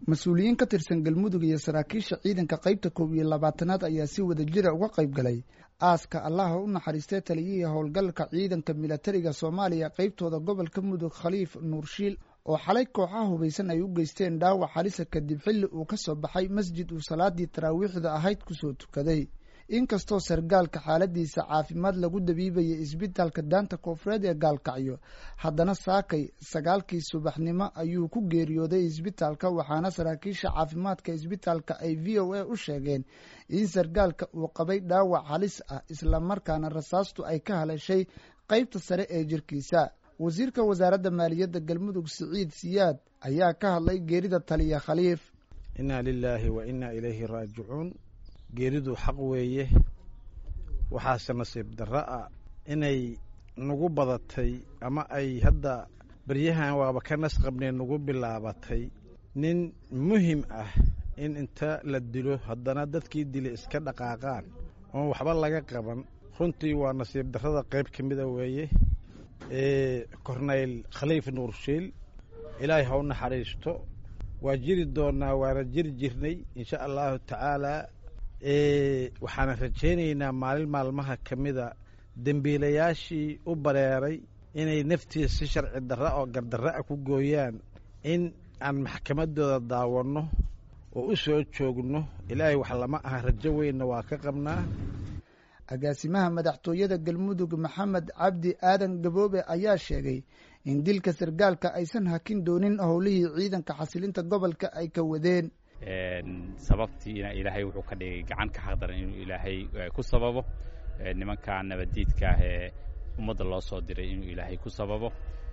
mas-uuliyiin ka tirsan galmudug iyo saraakiisha ciidanka qaybta 12aad ayaa si wada jira uga qayb galay aaska allaha u naxariistay taliyihii howlgalka ciidanka milatariga soomaaliya qaybtooda gobolka mudug khaliif nuurshiil oo xalay kooxaha hubaysan ay u geysteen dhaawac halisa kadib xilli uu ka soo baxay masjid uu salaadii taraawiixda ahayd kusoo tukaday inkastoo sargaalka xaaladiisa caafimaad lagu dabiibayay isbitaalka daanta koonfureed ee gaalkacyo haddana saakay 9kii subaxnimo ayuu ku geeriyooday isbitaalka waxaana saraakiisha caafimaadka isbitaalka ay VOA u sheegeen in sargaalka uu qabay dhaawac halis ah isla markaana rasaastu ay ka haleeshay qaybta sare ee jirkiisa wasiirka wasaaradda maaliyadda galmudug Siciid Siyaad ayaa ka hadlay geerida taliya Khaliif. Inna lillahi wa inna ilayhi raaji'uun. geeridu xaq weeye waxaase nasiib darra inay nagu badatay ama ay hadda baryahan waaba ka nasqabnay nagu bilaabatay nin muhiim ah in inta la dilo haddana dadkii dilay iska dhaqaaqaan oo waxba laga qaban runtii waa nasiib darrada qayb ka mid ah weeye Korneyl Khaliif Nuurshiil ilaahay ha u naxariisto waa jiri doonaa waana jirnay insha Allahu tacaala waxaan rajaynaynaa maalmaha kamida dambiilayaashii u bareeray inay naftiisa si sharci darro oo gardarro ku gooyaan in aan maxkamadooda daawano oo u soo joogno ilaahay wax lama aha rajo weyn waa ka qabnaa. agaasimaha madaxtooyada galmudug Maxamed Cabdi Aadan Gaboobe ayaa sheegay in dilka sargaalka aysan hakin doonin howlihii ciidanka xasilinta gobolka ay ka wadeen sababtiina ilaahay wuxuu ka dhigay gacan ka xaqdaran inuu ilaahay ku sababo nimanka nabadiidka ee ummadda loo soo diray inuu ilaahay ku sababo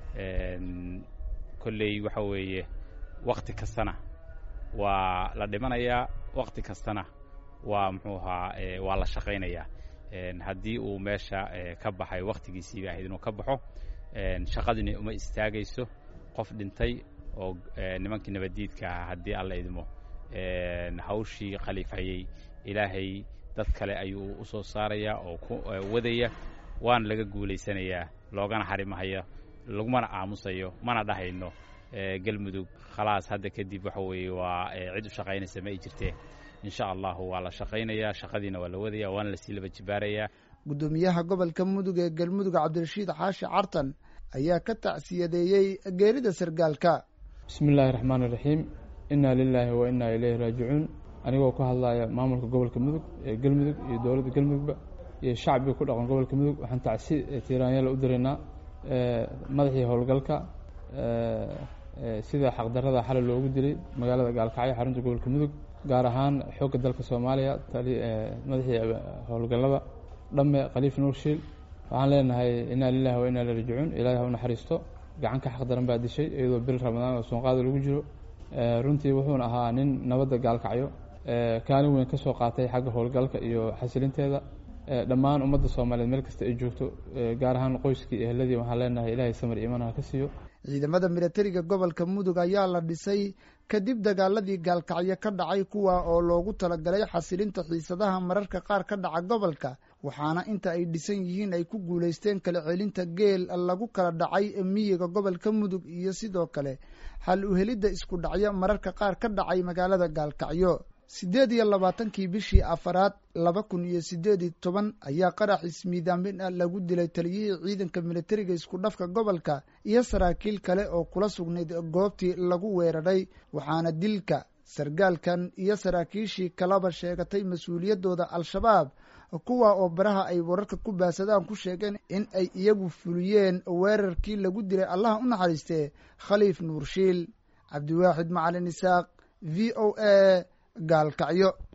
kulley waxa weeye waqti kastana waa la dhimanayaa waqti kastana waa muxuu ahaa waa la shaqaynayaa haddii uu meesha ka baxay waqtigiisii ahayd inuu ka baxo shaqadina uma istaagayso qof dhintay oo nimankii nabadiidka haddii alla idmo hawshii khaliifayay ilaahay dad kale ayuu u soo saaraya oo ku wadaya waan laga guuleysanayaa loogana xarimahayo lagumana aamusayo mana dhahayno galmudug khalaas hadda kadib waxa weeye waa cid u shaqaynaysa ma ay jirtee insha Allah waa la shaqaynayaa shaqadiina waa la wadaya waan la sii laba jibaarayaa. gudoomiyaha gobolka mudug ee galmudug Cabdirashiid Xaashi Cartan ayaa ka tacsiyadeeyay geerida sargaalka. bismillahir rahmaanir rahiim. inna lillahi wa inna ilayhi raaji'uun. anigoo ku hadlaya maamulka gobolka mudug ee galmudug iyo dowladda galmudugba iyo shacbiga ku dhaqan gobolka mudug waxaan tacsi tiiraanyada u direynaa madaxii howlgalka sida xaqdarrada xal loogu dilay magaalada gaalkacyo xarunta gobolka mudug gaar ahaan xoogga dalka Soomaaliya madaxii howlgalada dhamme Khaliif Nuurshiil waxaan leenahay inna lillahi wa inna ilayhi raaji'uun. ilaahay ha u naxariisto gacan ka xaqdaran baa dishay iyadoo bil Ramadaan oo soonqaad lagu jiro runtii wuxuuna ahaa nin nabadda gaalkacyo kaalin weyn ka soo qaatay xagga howlgalka iyo xasilinteeda dhammaan ummadda Soomaaliyeed meel kasta ay joogto gaar ahaan qoyskii ehladii waxaan leenahay ilaahay samir iimaan ha ka siiyo. ciidamada milatariga gobolka mudug ayaa la dhisay kadib dagaaladii gaalkacyo ka dhacay kuwa oo loogu talagalay xasilinta xiisadaha mararka qaar ka dhaca gobolka waxaana inta ay dhisan yihiin ay ku guuleysteen kala celinta geel lagu kala dhacay miyiga gobolka mudug iyo sidoo kale hal u helidda isku dhacyo mararka qaar ka dhacay magaalada gaalkacyo. 28kii bishii afaraad 2018 ayaa qarax ismiidaamin lagu dilay taliyihii ciidanka milatariga isku dhafka gobolka iyo saraakiil kale oo kula sugnayd goobtii lagu weeraray waxaana dilka sargaalkan iyo saraakiishii kalaba sheegatay mas-uuliyadooda al-shabaab kuwa oo baraha ay wararka ku baasadaan ku sheegeen in ay iyagu fuliyeen weerarkii lagu dilay allaha u naxariistee Khaliif Nuurshiil. Cabdiwaaxid Macalin Isaaq VOA gaalkacyo.